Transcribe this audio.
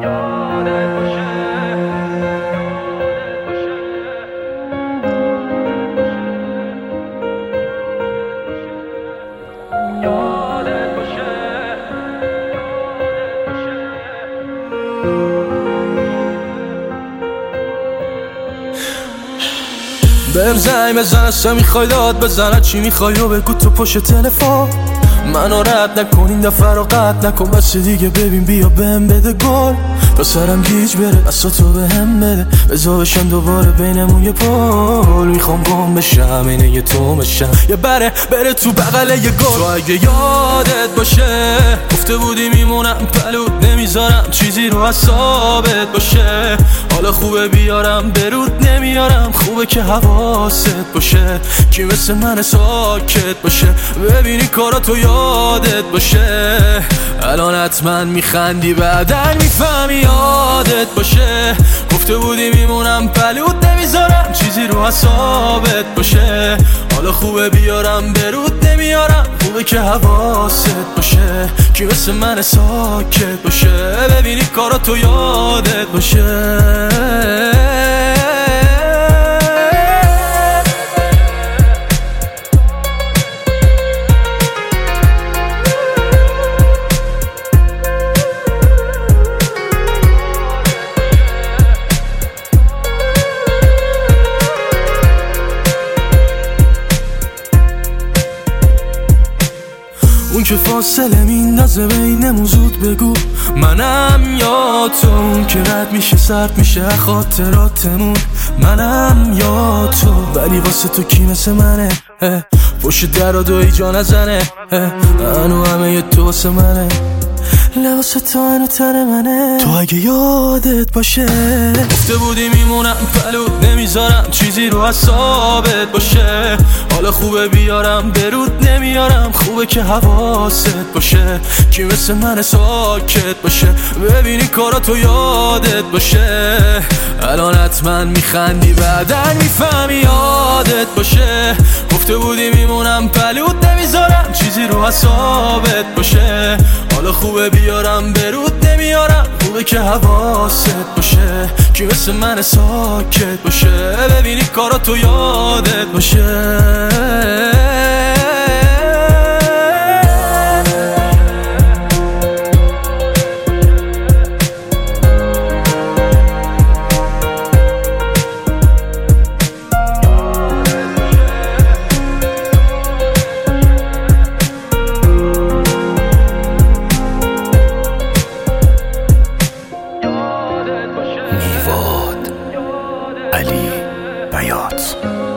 بهم زنگ بزن اصلا میخوای داد بزنه چی میخوای و بگو تو پشت تلفن منو رد نکن این دفعه رو قطع نکن بس دیگه ببین بیا بهم بده گل تا سرم گیج بره دستا تو بهم بده بزا بشم دوباره بینمون یه پول میخوام گم بشم اینه یه تو بشم یه بره تو بغل یه گل تو اگه یادت باشه گفته بودی میمونم پلوت نمیذارم چیزی رو حسابت باشه حالا خوبه بیارم برود نمیارم خوبه که حواست باشه کی مثل من ساکت باشه ببینی کاراتو یادت باشه الان حتما میخندی بعدن میفهمی یادت باشه گفته بودی میمونم پلوت نمیذارم چیزی رو حسابت باشه حالا خوبه بیارم برود نمیارم خوبه که حواست باشه کی مثل من ساکت باشه ببینی کاراتو یادت باشه اون که فاصله میندازه بینمون زود بگو منم یا تو اون که رد میشه سرد میشه خاطراتمون منم یا تو ولی واسه تو کی مثل منه پشت در و دوی جا نزنه هنو همه یه تو واسه منه لباس تو هنو تن منه تو اگه یادت باشه گفته بودی میمونم پلوت نمیذارم چیزی رو حسابت باشه حالا خوبه بیارم برود نمیارم خوبه که حواست باشه کی مثل من ساکت باشه ببینی کاراتو یادت باشه الان حتما میخندی بعدن میفهمی یادت باشه گفته بودی میمونم پلوت نمیذارم چیزی رو حسابت باشه حالا خوبه بیارم برود نمیارم خوبه که حواست باشه کی مثل من ساکت باشه ببینی کاراتو یادت باشه علی بیات